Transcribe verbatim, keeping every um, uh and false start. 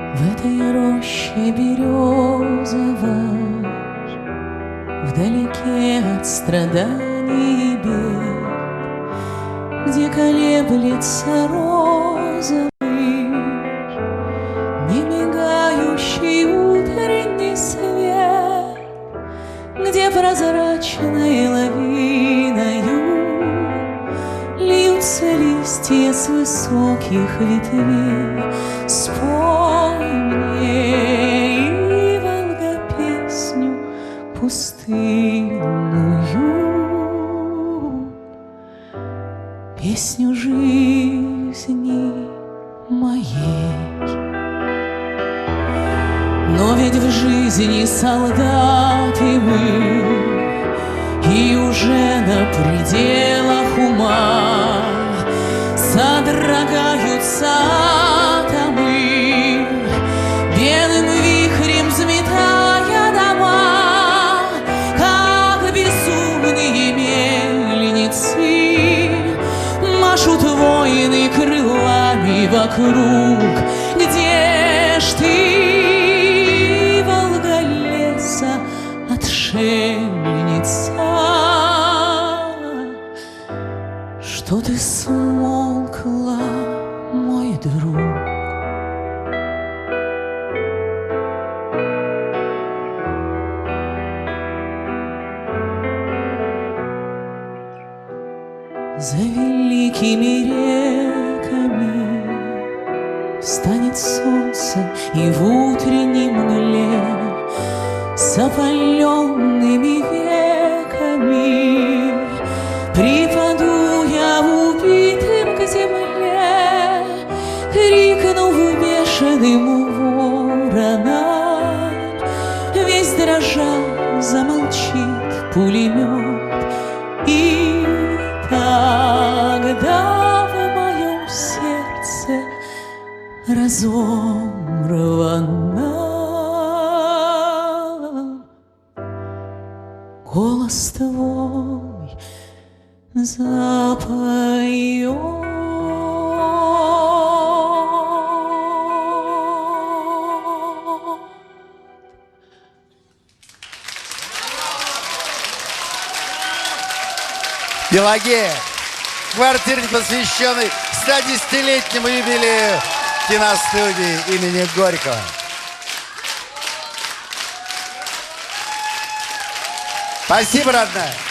В этой роще березовой, вдалеке от страданий и бед, где колеблется розовый, немигающий утренний свет, где прозрачной лавиною льются листья с высоких ветвей. Спой мне, и Волга, песню пустынную, песню жизни моей. Но ведь в жизни солдаты мы, и уже на пределах ума содрогаются атомы, белым вихрем взметая дома, как безумные мельницы машут воины крылами вокруг. Где ж ты, Волга леса, отшельница, что ты смолкла, мой друг? За великими реками встанет солнце, и в утренней мгле с опаленными веками припаду я убитым к земле, крикнув бешеным воронам, весь дрожа замолчит пулемет, и тогда в моем сердце разорвано голос твой запоет. Пелагея, квартирник, посвященный стодесятилетнему юбилею киностудии имени Горького. Спасибо, родная.